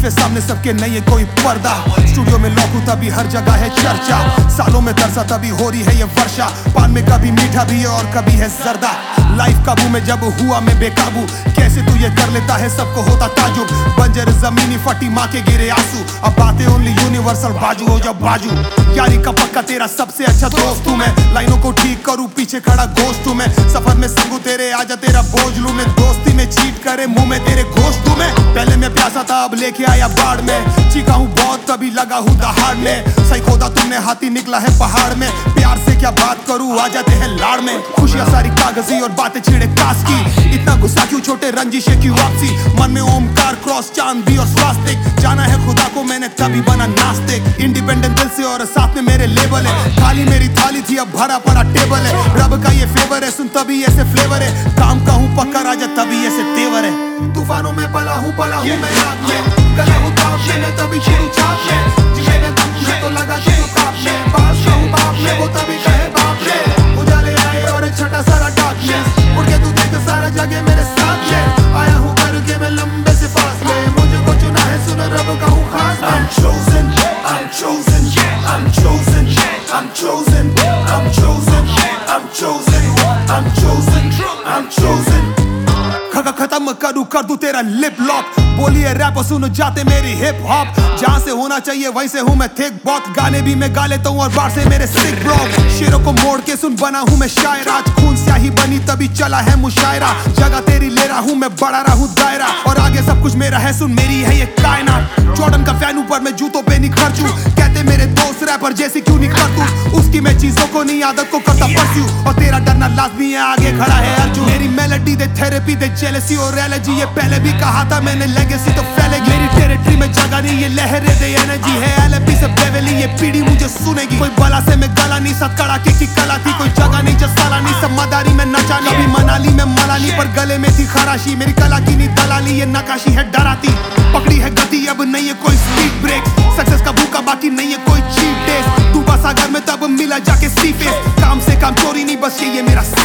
के सामने सबके नहीं है कोई पर्दा। स्टूडियो में लॉक हूं तभी हर जगह है चर्चा, सालों में तरसा तभी हो रही है ये वर्षा। पान में कभी मीठा भी है और कभी है जर्दा। लाइफ काबू में जब हुआ मैं बेकाबू, कैसे तू ये कर लेता है सबको होता ताजुब। बंजर जमीनी फटी माँ के गिरे आंसू, अब बातें ओनली यूनिवर्सल बाजू हो जब बाजू। यारी का पक्का तेरा सबसे अच्छा दोस्त हूँ मैं, लाइनों को ठीक करूँ पीछे खड़ा गोश्त हूँ मैं। सफर में संगू तेरे आजा तेरा बोझ लूं मैं, दोस्ती में चीट करे मुंह में तेरे गोश्त हूँ मैं। पहले मैं प्यासा था अब लेके आया बाढ़ में, चीखा हूँ बहुत तभी लगा हूँ दहाड़ने। सही खोदा तुमने हाथी निकला है पहाड़ में, प्यार से क्या बात करूँ आ जाते हैं लाड़ में। खुशियाँ सारी कागजी और बातें छिड़े कास की, इतना गुस्सा क्यों छोटे रंजिशे की वापसी। मन में ओमकार क्रॉस चांद भी और स्वास्तिक, जाना है खुदा को मैंने तभी बना नास्तिक। इंडिपेंडेंट दिल से और साथ में मेरे लेबल है, खाली मेरी थाली थी अब भरा पड़ा टेबल है। रब का ये फेवर है सुन तभी ऐसे फ्लेवर है, काम का हूँ पक्का राजा तभी ऐसे तेवर है। तूफानों में पला हूँ मैं आग में, गला हूँ ताप में मैं तभी शुरू चाप में। जिसे मैं दम में तो लगा के काप में, बाप का हूँ बाप में वो तभी कहे बाप में। उजाले आए और एक छटा सारा डार्कनेस, उड़ के तू देख सारा जगह मेरे साथ में। आया हूँ करके मैं लंबे से फासले, मुझे को चुना है सुन रब का हूँ खास। I'm chosen, I'm chosen, I'm chosen, I'm chosen, I'm chosen, I'm chosen, I'm chosen, I'm chosen। खत्म करूँ कर दूं तेरा लिप लॉक, बोलिए रैप सुन जाते मेरी हिप हॉप। जहाँ से होना चाहिए वहीं से हूँ मैं थिक बहुत, गाने भी मैं गा लेता हूँ और बार से मेरे सिक ब्लॉक। शेरों को मोड़ के सुन बना हूँ मैं शायर, आज खून स्याही बनी तभी चला है मुशायरा। जगह तेरी ले रहा हूँ मैं बढ़ा रहा हूँ दायरा, और आगे सब कुछ मेरा है सुन मेरी है ये कायनात। जॉर्डन का फैन ऊपर मैं जूतों पे नहीं खर्चूं, कहते मेरे दोस्त रैपर जैसे क्यों नहीं कर तू। उसकी मैं चीजों को नहीं आदत को करता परस्यू, और तेरा डरना लाजमी है आगे खड़ा है अर्जुन। मेरी मेलोडी दे थेरेपी दे जेलसी और एलर्जी, ये पहले भी कहा था मैंने लेगेसी तो फैलेगी। मेरी टेरिटरी में जगह नहीं ये लहरें दे एनर्जी है, एलएपी से बेवली ये पीढ़ी मुझे सुनेगी। कोई बला से मैं गला नहीं साथ कड़ाके की कला थी, कोई जगह नहीं जस साला नहीं सब मदारी में नचा। कभी मनाली में मलाली पर गले में थी खराशी, मेरी कला की नहीं दलाली ये नकाशी है डराती। पकड़ी है गति अब नहीं है कोई स्पीड ब्रेक, सक्सेस का भूखा बाकी नहीं है कोई चीट डेज। डूबा सागर में तब मिला जाके सी फेस, काम से काम चोरी नहीं बस ये मेरा